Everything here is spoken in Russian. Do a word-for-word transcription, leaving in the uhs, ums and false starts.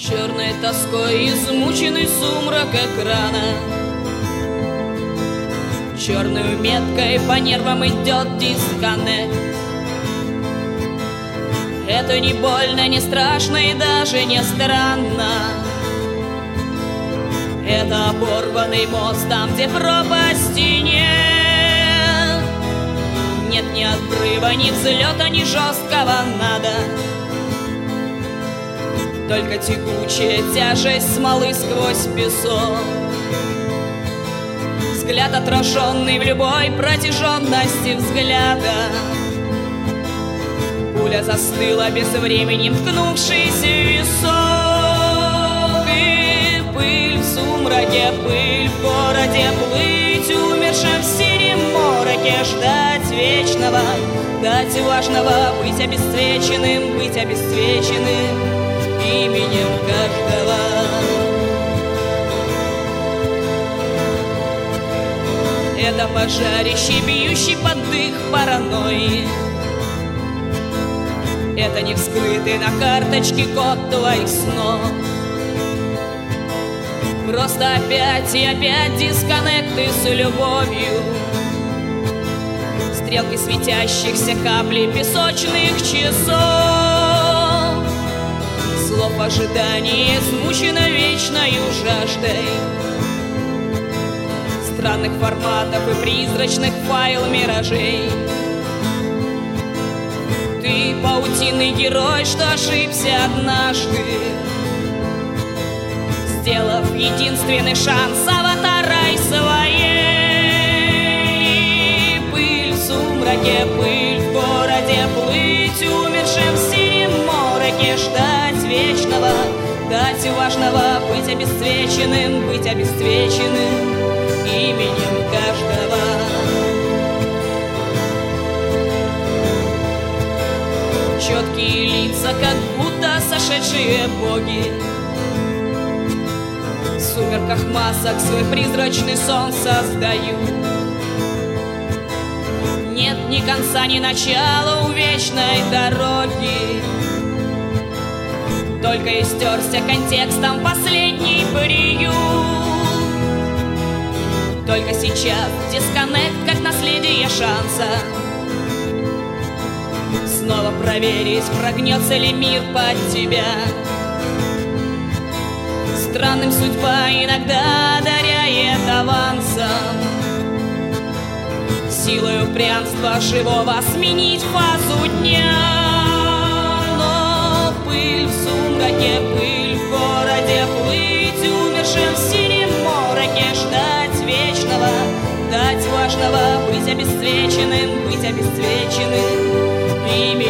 Черной тоской измученный сумрак экрана, черную меткой по нервам идет дисконнект. Это не больно, не страшно и даже не странно. Это оборванный мост там, где пропасти нет. Нет ни отрыва, ни взлета, ни жесткого надо. Только тягучая тяжесть смолы сквозь песок. Взгляд, отраженный в любой протяженности взгляда. Пуля застыла безвременем, ткнувшись в висок. И пыль в сумраке, пыль в городе, плыть умершим в синем мороке, ждать вечного, дать важного, быть обесцвеченным, быть обесцвеченным именем каждого. Это пожарище, бьющий под дых паранойи. Это не вскрытый на карточке код твоих снов. Просто опять и опять дисконнекты с любовью. Стрелки светящихся каплей песочных часов. Слов ожидания измучено вечною жаждой странных форматов и призрачных файл миражей. Ты паутинный герой, что ошибся однажды, сделав единственный шанс аватарой своей. Пыль в сумраке, пыль в городе, плыть умершим в синем мороке, ждать вечного, дать важного, быть обесцвеченным, быть обесцвеченным именем каждого. Четкие лица, как будто сошедшие боги, в сумерках масок свой призрачный сон создают. Нет ни конца, ни начала у вечной дороги, только истерся контекстом последний приют. Только сейчас дисконнект, как наследие шанса, снова проверить, прогнется ли мир под тебя. Странным судьба иногда одаряет авансом, силой упрямства живого сменить фазу дня. Но пыль в сумраке, пыль в городе, плыть умершим в синем мороке, ждать вечного, дать важного, быть обесцвеченным, быть обесцвеченным ими.